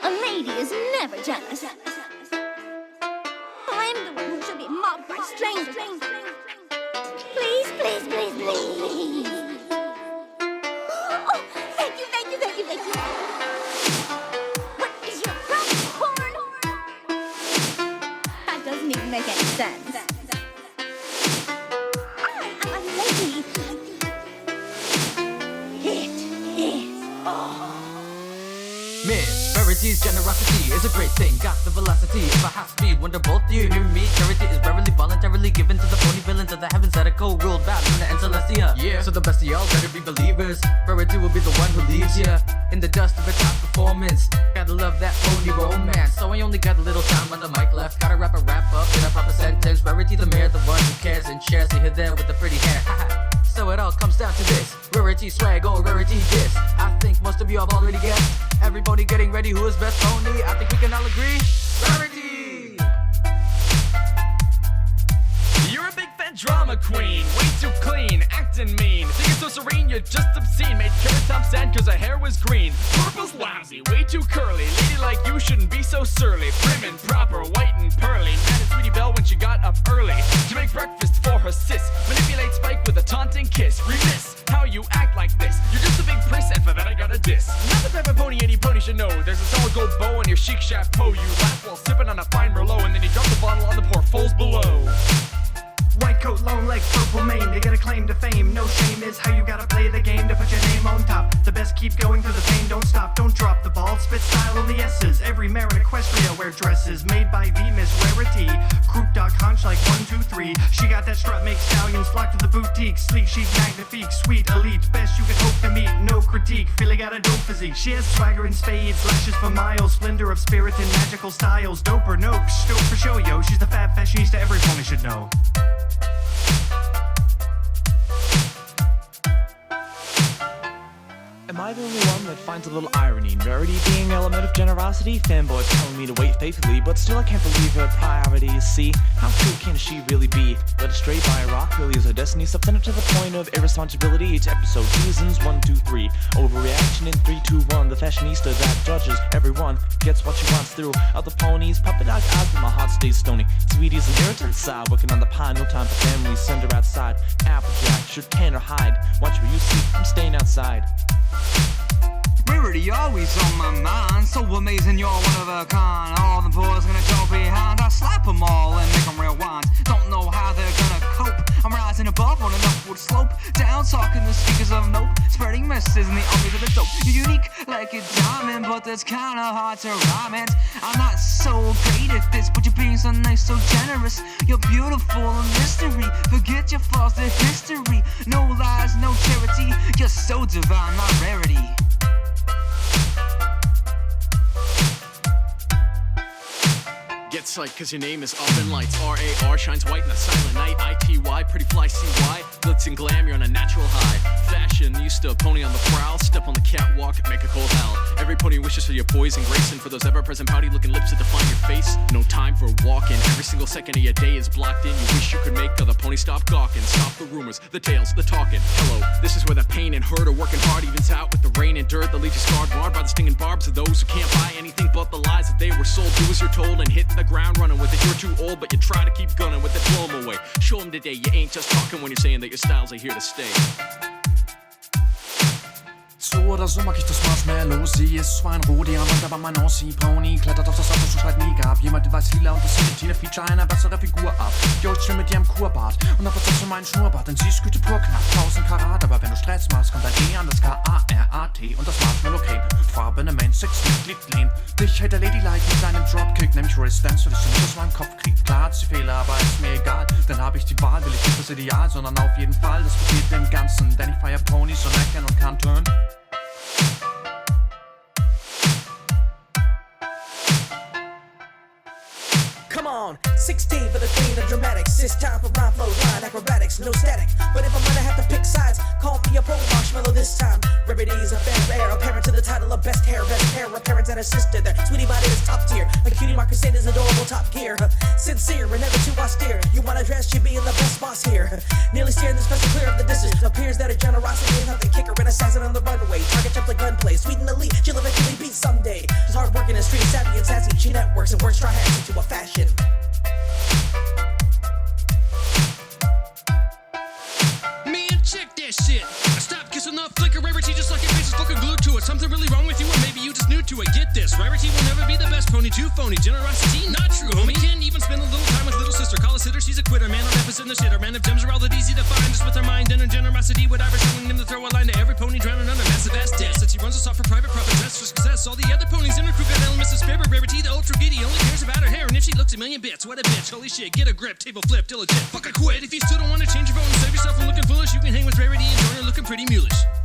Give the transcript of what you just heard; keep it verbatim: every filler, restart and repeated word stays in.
A lady is never jealous. I'm the one who should be mobbed by strangers. Please, please, please, please. Oh, thank you, thank you, thank you, thank you. What is your problem, that doesn't even make any sense. I am a lady. It is. Oh. Miss Verity's generosity is a great thing. Got the velocity of a high speed. Wonder both do you hear me? Charity is verily voluntarily given to the pony villains of the heavens that are co-ruled by Luna and Celestia. Yeah, so the best of y'all better be believers. Verity will be the one who leaves ya in the dust of a top performance. Gotta love that pony romance. So I only got a little time on the mic left. Gotta wrap a wrap up in a proper sentence. Verity the mayor, the one who cares and shares. See her there with the pretty hair. So it all comes down to this: rarity swag or rarity diss. I think most of you have already guessed. Everybody getting ready, who is best pony? I think we can all agree. Rarity! You're a big fan drama queen, way too clean, acting mean. Think it's so serene, you're just obscene. Made Carrot Top sad cause her hair was green. Purple's lousy, way too curly. Lady like you shouldn't be so surly. Prim and proper, white and pearly. Mad at Sweetie Belle when she got up early to make breakfast for her sis. Manipulate Spike with a taunting kiss. Remiss how you act like this. You're just a big priss and for that I got a diss. Not the type of pony any pony should know. There's a solid gold bow on your chic chapeau. You laugh while sipping on a fine Merlot, and then you drop the bottle on the poor foes below. White coat, long legs, purple mane. They got a claim to fame. No shame is how you gotta play the game to put your name on top. The best keep going through the pain. Don't stop, don't drop the ball. Spit style on the S's. Every mare in Equestria wear dresses made by the Miss Rarity. Croup dog hunch like one, two, three. She got that strut, make stallions flock to the boutique. Sleek, chic, magnifique, sweet, elite. Best you could hope to meet. No critique. Philly got a dope physique. She has swagger in spades, lashes for miles. Splendor of spirit and magical styles. Dope or nope, dope for show, yo. She's the fab fashionista every pony should know. Am I the only one that finds a little irony in Rarity being an element of generosity? Fanboys telling me to wait faithfully, but still I can't believe her priorities. See, how true can she really be? Led astray by a rock really is her destiny. Substantive to the point of irresponsibility. It's episode seasons one, two, three. Overreaction in three, two, one. The fashionista that judges everyone gets what she wants through other ponies. Puppet dog eyes, but my heart stays stony. Sweetie's an irritant side, working on the pie. No time for family. Send her outside. Applejack, should can or hide. Watch where you see. I'm staying outside. Rarity always on my mind. So amazing, you're one of a kind. All the boys gonna go behind. I slap them all and make them real wines. Don't know how they're gonna cope. I'm rising above on an upward slope. Down talking the speakers of nope. Spreading messages in the armies of the dope. You're unique like a diamond, but that's kinda hard to rhyme it. I'm not so great at this, but you're being so nice, so generous. You're beautiful and mystery. Forget your flaws, the history. No lies, no charity. You're so divine, my rarity. Get psyched cause your name is up in lights. R A R shines white in the silent night. I T Y, pretty fly C Y. Glitz and glam, you're on a natural high. Fashionista, pony on the prowl. Step on the catwalk, make a cold howl. Every pony wishes for your poise and grace. And for those ever-present pouty looking lips to define your face. No time for walking. Every single second of your day is blocked in. You wish you could make other ponies stop gawking. Stop the rumors, the tales, the talking. Hello, this is where the pain and hurt of working hard evens out with the rain and dirt that leaves you scarred, marred by the stinging barbs of those who can't buy anything but the lies that they were sold. Do as you're told and hit the ground running with it. You're too old, but you try to keep gunning with it. Blow them away. Show them today you ain't just talking when you're saying that your styles are here to stay. Sort of Sommergicht, das Marshmallow. Sie ist zwar ein Rohdiamant, aber mein Aussie-Pony klettert auf das Auto zu schreit mega ab. Jemand weiß lila und das Tina-Feature einer bessere Figur ab. Jo, ich chill mit ihrem Kurbart und hab was zu meinen Schnurrbart, denn sie ist Güte pur knapp. Tausend Karat, aber wenn du Stress machst, kommt dein E an das K A R A T und das Marshmallow Cane. Farbe in der Main Six, Mitglied Lean. Dich hält der Ladylike mit seinem Dropkick, nämlich Resistance, will ich sie nicht aus meinem Kopf krieg. Klar hat sie Fehler, aber ist mir egal, dann hab ich die Wahl, will ich nicht das Ideal, sondern auf jeden Fall das Paket im Ganzen, denn ich feier Ponys und erkennen und kann turn. Come on, sixteen for the queen of dramatics. It's time for rhyme flow, line acrobatics, no static. But if I'm gonna have to pick sides, call me a pro marshmallow this time. Rarity's a fair air, a parent to the title of best hair, best hair, a parent and a sister. Their sweetie body is top tier. A cutie mark Crusader's adorable top gear. Sincere and never too austere. You wanna dress, you being the best boss here. Nearly steering this vessel clear of the distance. Appears that her generosity is not the kicker and assassin on the runway. Target jump like gunplay, sweet and elite. She'll eventually be someday. Just hard work in the streets, and sassy. She networks and works try hacks into a fashion. Man, check that shit. Stop kissing off flicker. Rarity just like your face is fucking glued to it. Something really wrong with you, or maybe you just new to it. Get this, Rarity will never be the best pony. Too phony. Generosity, not true, homie. Can't even spend a little time with little sister. Call a sitter, she's a quitter. Man, I'm in the shitter. Man, if gems are all that easy to find, just with her mind and her generosity, whatever, showing them to throw a line to every pony drowning under massive ass debt. Said she runs us off for private profit, dress for success. All the other ponies in her crew got elements of spirit. Rarity, the ultra giddy, only cares about her hair, and if she looks a million bits, what a bitch. Holy shit, get a grip, table flip, diligent. Fuck a quit. If you still don't want to change your vote and save yourself from looking foolish, you can hang with Rarity and join her looking pretty mulish.